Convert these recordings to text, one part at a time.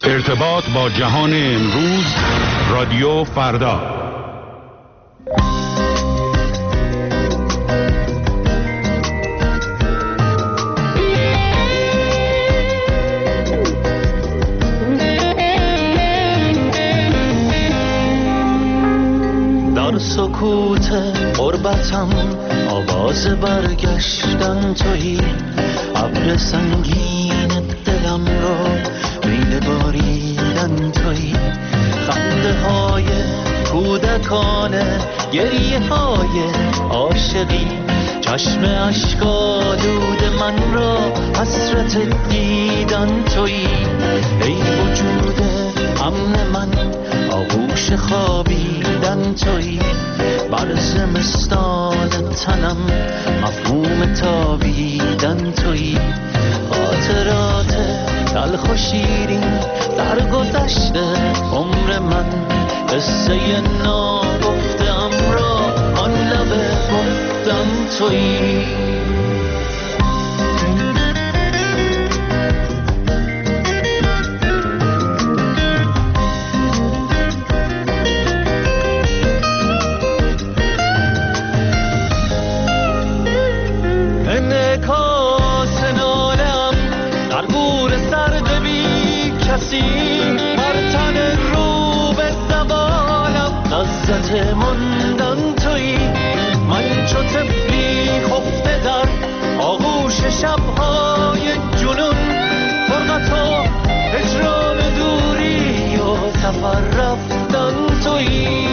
ارتباط با جهان امروز، رادیو فردا. در سکوت غربتم آواز برگشتن تویی، ابر سنگین دلم رو میل باریدن تویی، خنده های کودکانه، گریه های عاشقی، چشم اشک‌آلود من را حسرت دیدن تویی، ای وجود امن من آغوش خوابیدن تویی، بر زمستان تنم مفهوم تابیدن تویی، خاطرات تلخ و شیرین سرگذشته عمر من، قصه ناگفته‌ام را آن لب گفتم تویی. بر تن رو به زوالم لذت ماندن تویی، من چو طفلی خفته در آغوش شب‌های جنون، فرقت و هجران دوری و سفر رفتن تویی.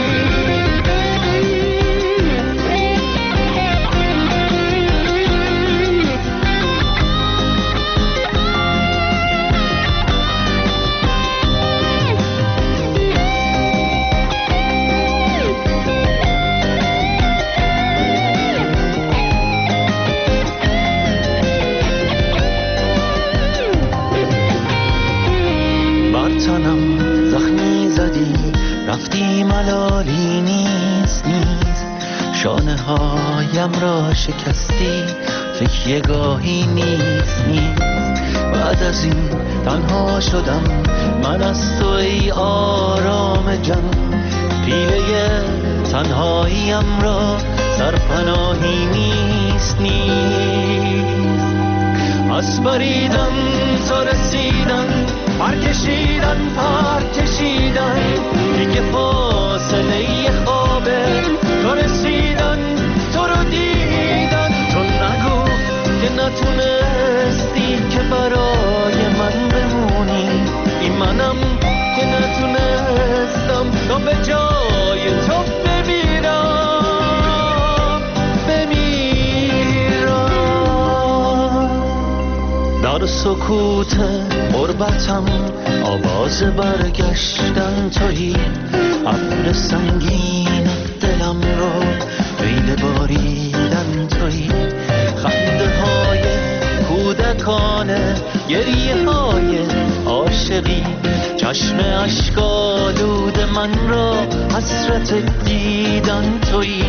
رفتی ملالی نیست شانه هایم را شکستی، فکر گاهی نیست بعد از این تنها شدم من از تو ای آرام جان، پیله تنهاییم را سرپناهی نیست از بریدن تو رسیدن، پرکشیدن دیگه فاصله خوابه، تو رسیدن تو رو دیدن، تو نگو که نتونستی که برای من بمونی، این منم که نتونستم تا به جای تو در سکوت غربتم آواز برگشتن تویی، ابر سنگین دلم رو میل باریدن تویی، خنده های کودکانه، گریه های عاشقی، چشم اشک‌آلود من را حسرت دیدن تویی.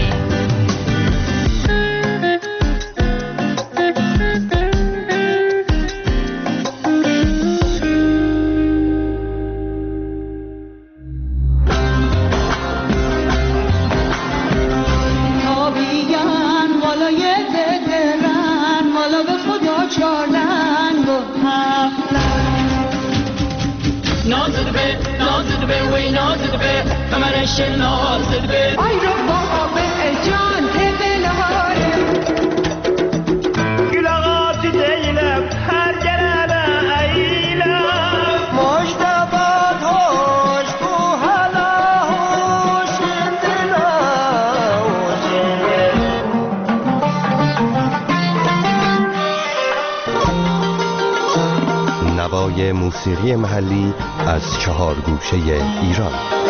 نوای موسیقی محلی از 4 گوشه ایران.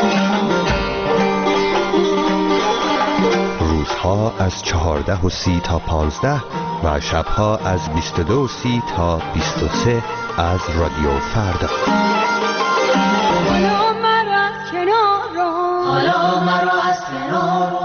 روزها از 14:30 تا 15 و شبها از 22:30 تا 23 از رادیو فردا. حالا مرا از کنار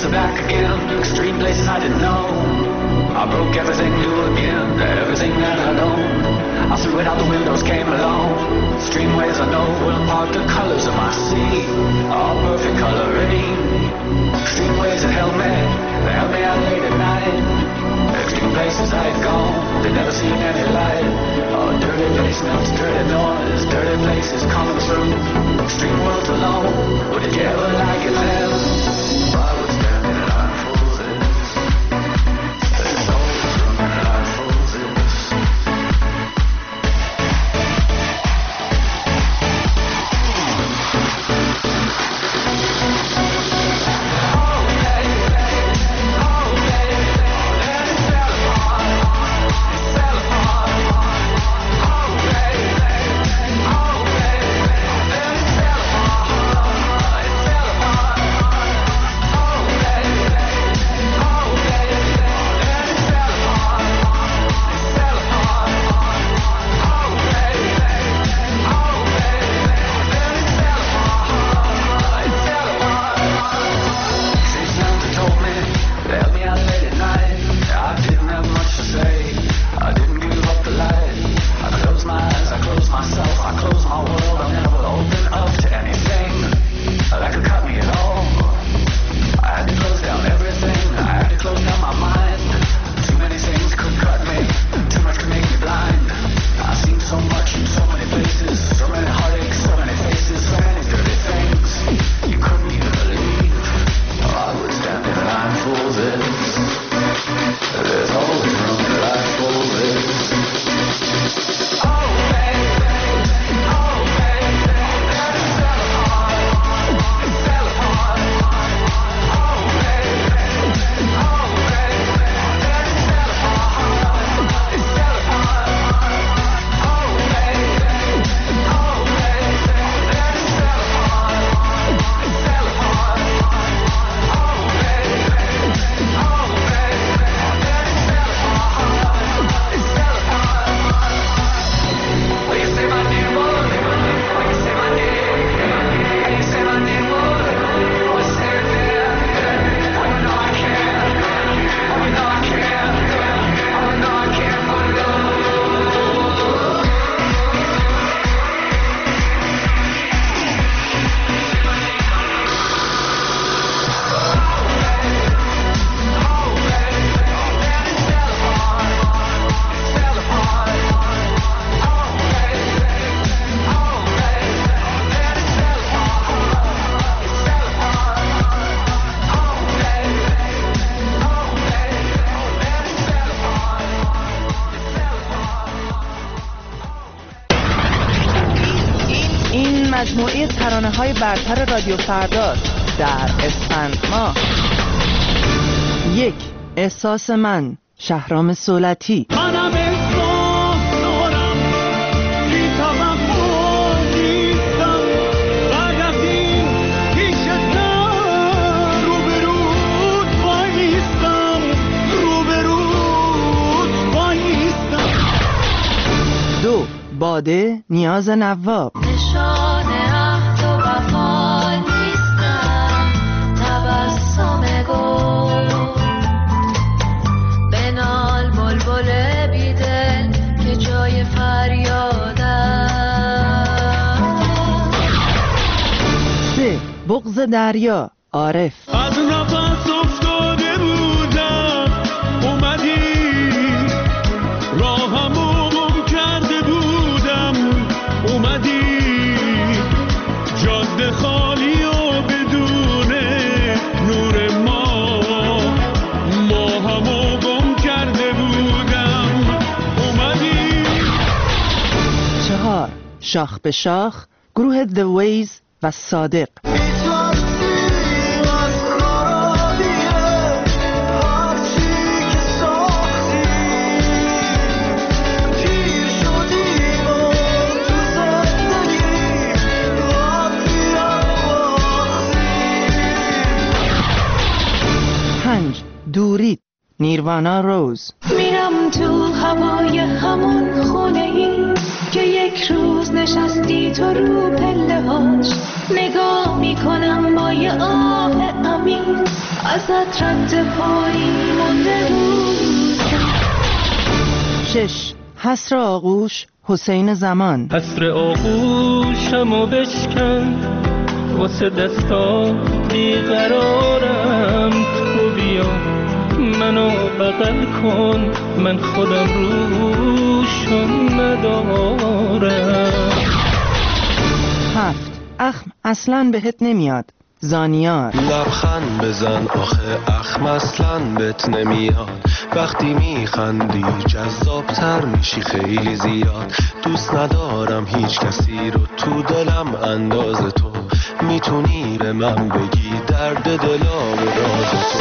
are back again, extreme places I didn't know. I broke everything new again, everything that I'd owned. I threw it out the windows, came along. Streamways I know will impart the colors of my sea, all perfect coloring. Streamways that held me out late at night. Extreme places I had gone, they'd never seen any light. Oh, dirty basements, dirty noise, dirty places coming through. Extreme worlds alone, but did you ever like it then? I was standing in line for this. There's always room in line for this. مجموعه ترانه‌های برتر رادیو فرداست در اسفند ماه. 1. احساس من، شهرام صولتی. منم احساس دارم، بی توقع نیستم، بعد از این پیشتم، روبروت وایستم، روبروت وایستم. 2. باده، نیاز نواب. بغض دریا، عارف. از نفس افتاده بودم، اومدی راهمو گم کرده بودم، اومدی جاده خالی و بدون نور ما همو گم کرده بودم، اومدی. 4. شاخ به شاخ، گروه The Ways و صادق. دورید، نیروانا روز. میرم تو هوای همون خونه ای که یک روز نشستی تو رو پله هاش، نگاه میکنم با یه آه عمیق ازت رد پایی مونده بود. 6. حسر آغوش حسین زمان. حسر آغوشمو بشکن واسه دستا بیقرارم، تو بیا منو بغل کن، من خودم روشم ندارم. 7. اخم اصلاً بهت نمیاد زانیار. لبخند بزن آخه اخم اصلاً بهت نمیاد، وقتی میخندی جذابتر میشی خیلی زیاد. دوست ندارم هیچ کسی رو تو دلم انداز تو، میتونی به من بگی درد دلا و راز تو.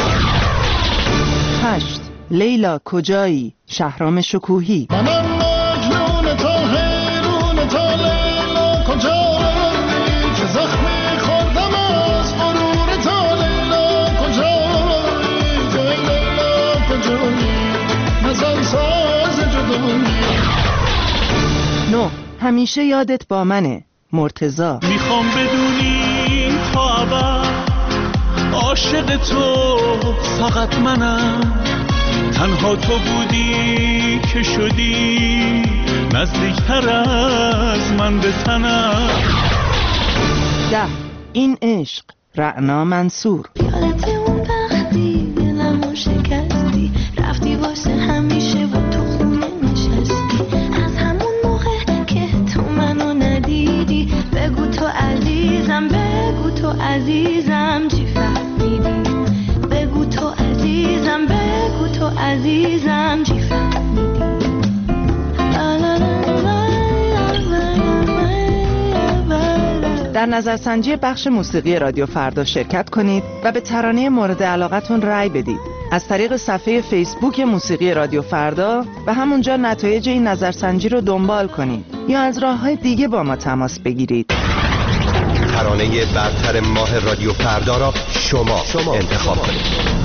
8. لیلا کجایی شهرام شکوهی. منم مجنون تا حیرون تا لیلا کجایی، که زخمی خوردم از غرور تا لیلا کجایی، تا لیلا کجایی، نزن ساز جدایی. 9. همیشه یادت با منه مرتضی. میخوام بدونی تا ابد عاشق تو فقط منم، تنها تو بودی که شدی نزدیکتر از من به تنم. 10. این عشق رعنا منصور. یادت اون وقتی دلمو شکستی، رفتی واسه همیشه و تو خونه نشستی، از همون موقع که تو منو ندیدی، بگو تو عزیزم، بگو تو عزیزم چی فهمیدی، بگو تو عزیزم، بگو تو عزیزم چی فهمیدی. در نظرسنجی بخش موسیقی رادیو فردا شرکت کنید و به ترانه مورد علاقتون رأی بدید از طریق صفحه فیسبوک موسیقی رادیو فردا و همونجا نتایج این نظرسنجی رو دنبال کنید یا از راه‌های دیگه با ما تماس بگیرید. ترانه برتر ماه رادیو فردا را شما انتخاب کنید.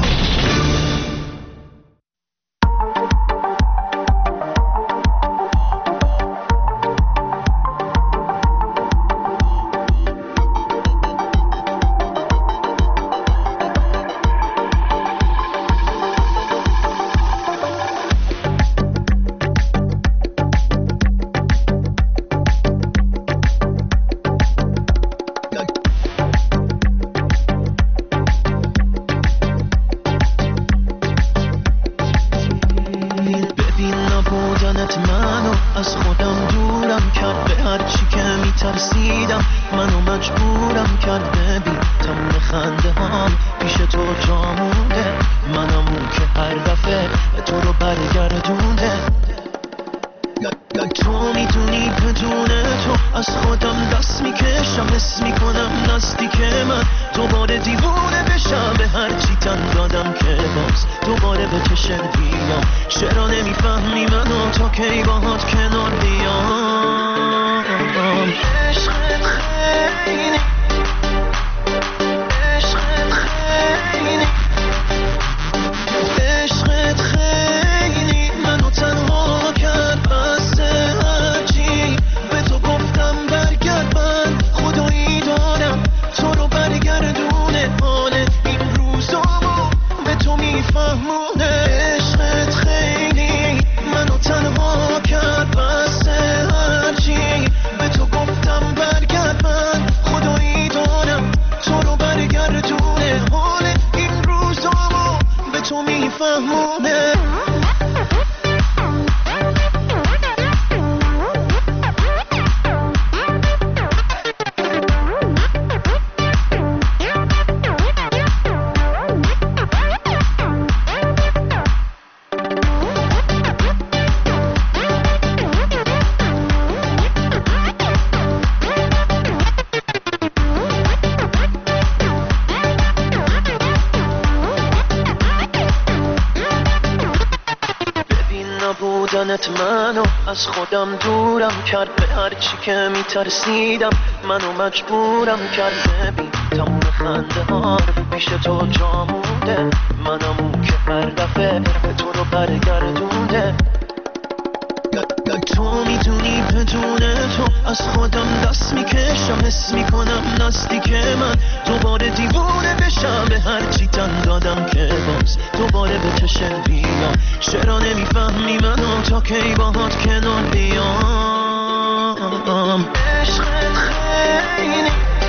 منو از خودم دورم کرد، به هرچی که میترسیدم منو مجبورم کرد. ببین تموم خنده ها پیش تو جا مونده، منم اون که هر دفعه به تو رو برگردونده. تو میدونی بدون تو از خودم دست میکشم، حس میکنم نزدیک من دوباره دیوونه بشم، به هرچی تن دادم چرا نمیفهمی منو تا کی باهات کنار بیام؟ عشقت خیلی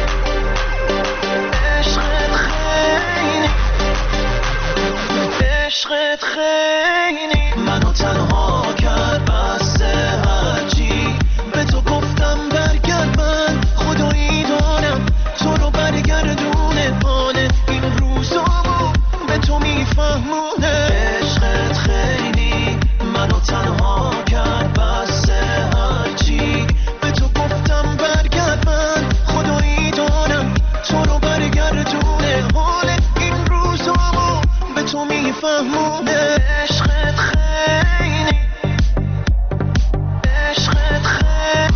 عشقت خیلی منو تنها کرد، بسته هرچی به تو گفتم برگرد، من خدایی دارم تو رو برگردونه، حال این روزامو به تو میفهمونه. عشقت خیلی منو تنها کرد، بسته هرچی به تو گفتم برگرد، من خدایی دارم تو رو برگردونه، حال این روزامو به تو میفهمونه. عشقت خیلی عشقت خیلی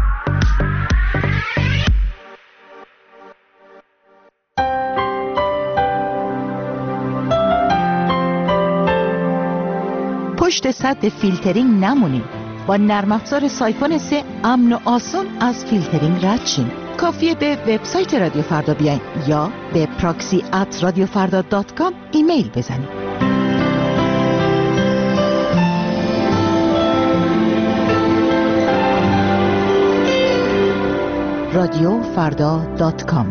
پشت سد فیلترینگ نمونید. با نرم افزار سایفون 3 امن و آسان از فیلترینگ رد شین. کافیه به وبسایت رادیو فردا بیاین یا به proxy@radiofarda.com ایمیل بزنید. radiofarda.com.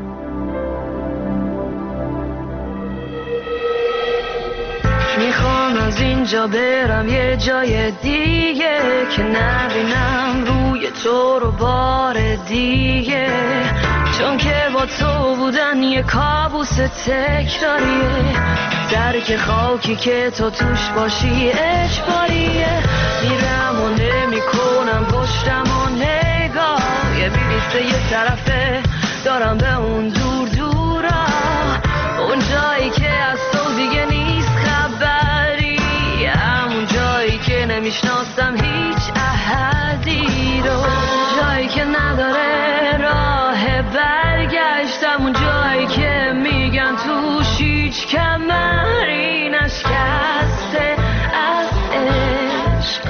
میخوام از اینجا برم یه جای دیگه که نبینم روی تو رو بار دیگه، چون که با تو بودن یه کابوس تکراریه، درک خاکی که تو توش باشی اجباریه. میرم و نمی کنم پشتم و نگاه، یه بیلیسته یه طرفه دارم به اون دور دورا، اون جایی که از تو دیگه نیست خبری، همون جایی که نمیشناسم هیچ احدی رو، جایی که نداره راه برگشت، همون جایی که میگن توش هیچ کمری نشکسته از عشق،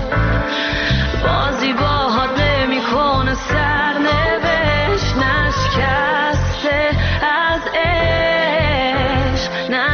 بازی باهات نمیکنه سرنوشت، نشکسته از عشق،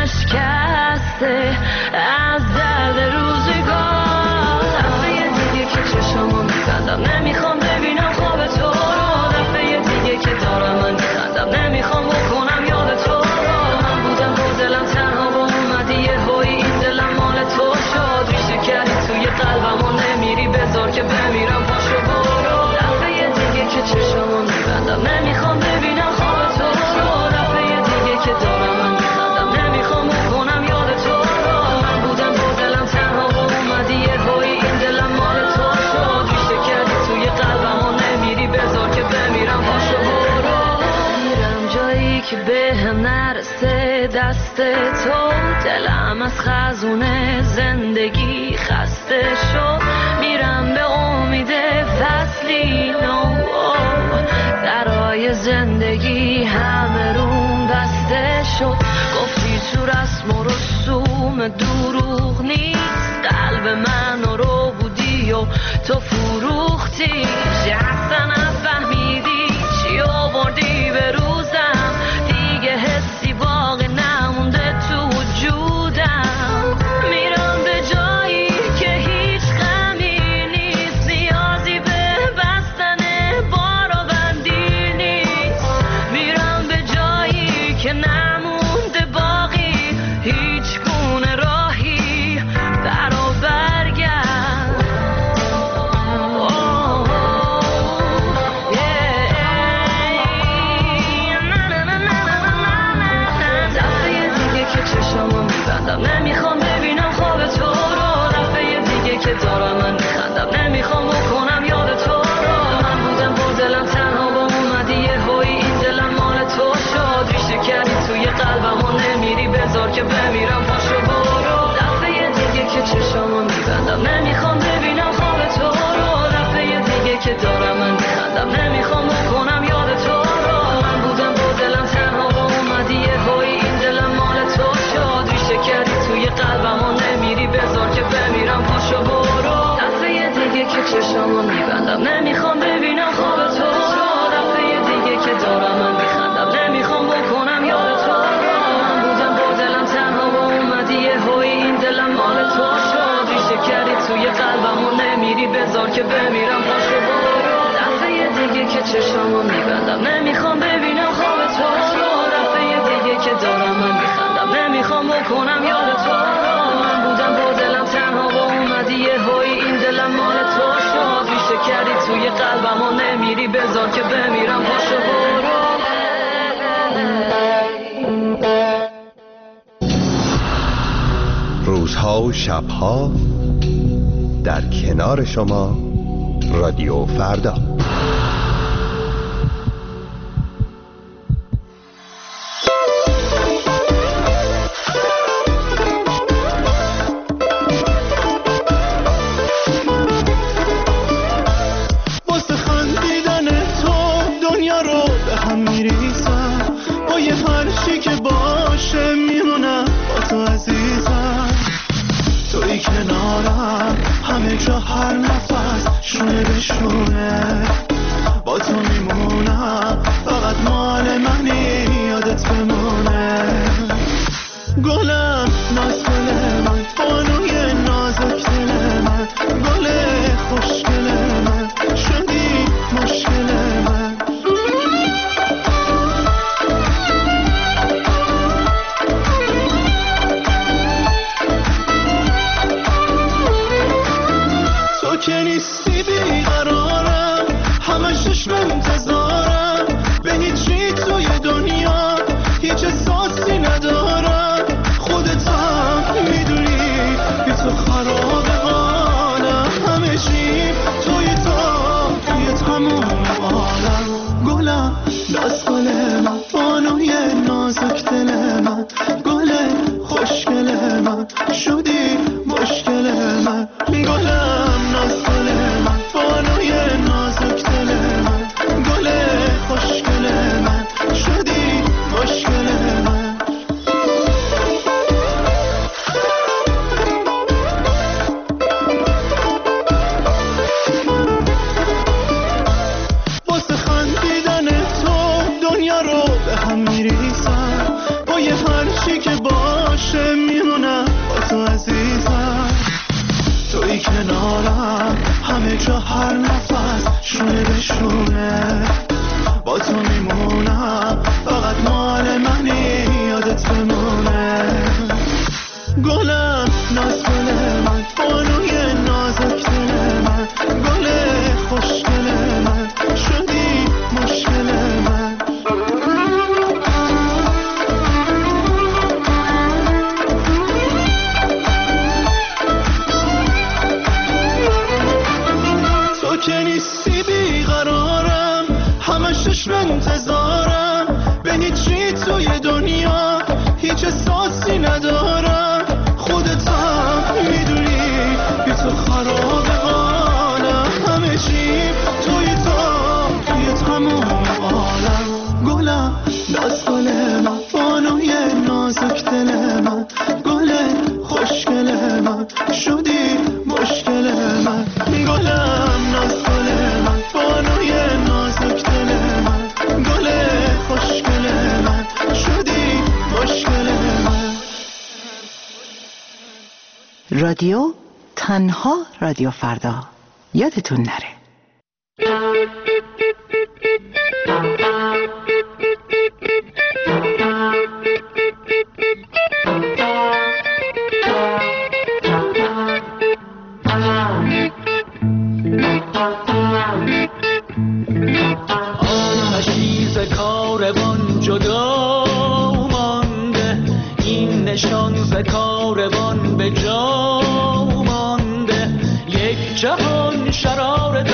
نشکسته از درد روزگار. دفعه دیگه که چشمو میخندم نمیخوام ببینم خواب تو رو، دفعه دیگه که دارم من میخندم نمیخوام بکنم یاد تو رو، من بودم با دلم تنها با اومدی یه هایی این دلم مال تو شد، ریشه کردی توی قلبم و نمیری بذار که بمیرم پاشو برو. دفعه دیگه که چشمو میبندم نمیخوام ببینم خواب تو رو، دفعه دیگه که دارم من میخندم نمیخوام بکنم یاد تو رو، من بودم با دلم تنها با اومدی یه هایی این دلم مال تو شد، ریشه کردی توی قلبم و نمیری بذار که بمیرم پاشو برو. میرم جایی که به هم نرسه دست تو، دلم از خزونه زندگی خسته شد، میرم به امید فصلی نو، درای زندگی همه روم بسته شد، گفتی تو رسم و رسوم دروغ نیست، قلب من رو بودی و تو فروختی، اصلا نفهمیدی چی آوردی به روزم، دیگه حسی باقی نمونده تو وجودم، میرم به جایی که هیچ غمی نیست، نیازی به بستن بار و بندی نیست، میرم به جایی که نمونده باقی هیچ گونه راهی برا برگرد. نمیخوام ببینم خواب تو رو، دفعه دیگه که دارم من میخندم نمیخوام بکنم یاد تو رو، من بودم با دلم تنها با اومدی یه هایی این دلم مال تو شد، ریشه کردی توی قلبم و نمیری بذار که بمیرم پاشو برو. دفعه دیگه که چشمو میبندم نمیخوام ببینم خواب تو رو، دفعه دیگه که دارم من میخندم نمیخوام بکنم یاد تو رو، من بودم با دلم تنها با اومدی یه هایی این دلم مال تو شد، ریشه کردی توی قلبم و نمیری بذار که بمیرم پاشو برو. دفعه دیگه که چشمو میبندم نمیخوام ببینم خواب تو رو، دفعه دیگه که دارم من میخندم نمیخوام بکنم یاد تو رو، من بودم با دلم تنها با اومدی یه هایی این دلم مال تو شد، ریشه نمیری بذار که بمیرم پاشو برو. دفعه دیگه که چشمو میبندم نمیخوام ببینم خواب تو رو. دفعه دیگه که دارم من میخندم نمیخوام بکنم یاد تو رو. من بودم با دلم تنها و اومدی یه هایی این دلم مال تو شد. ریشه کردی توی قلبم و نمیری بذار که بمیرم پاشو برو. روزها و شبها در کنار شما رادیو فردا. واسه خندیدن تو دنیا رو به هم میریزم، با یه هرچی که باشه میمونم با تو عزیزم. توی کنارم همه جا هر نفس شونه به شونه، با تو میمونم فقط مال منی یادت بمونه. گلم ناز گل من بانوی نازک دل من، گل خوشگل من شدی مشکل من. تو که نیستی بیقرارم، همش عشق انتظارم، به هیچی توی دنیا هیچ احساسی ندارم. خودت هم میدونی بی تو خراب حالم، همه چی توی تموم عالم. گلم دست گل من بانوی نازک دل من، گل خوشگل من شدی مشکل من. گلم ناز گل من بانوی نازک دل من، گل خوشگل من شدی مشکل من. واسه خندیدن تو دنیا رو به هم میریزم، با یه هرچی که باشه میمونم با تو عزیزم. توی کنارم همه جا هر نفس شونه به شونه، با تو میمونم فقط مال منی یادت بمونه. گلم ناز گل من بانوی نازک دل من، گل خوشگل من شدی مشکل من. تو که نیستی بیقرارم، همش عشق انتظارم، به هیچی توی دنیا هیچ احساسی ندارم. خودت هم میدونی بی تو خراب حالم، همه چی توی تموم عالم. گلم دست گل من بانوی نازک دل من، گل خوشگل من شدی مشکل من. گلم ناز گل من بانوی نازک دل من، گل خوشگل من شدی مشکل من. رادیو تنها رادیو فردا، یادتون نره. آتشی ز کاروان جدا مانده، این نشان ز کاروان به جا مانده. یک جهان شرار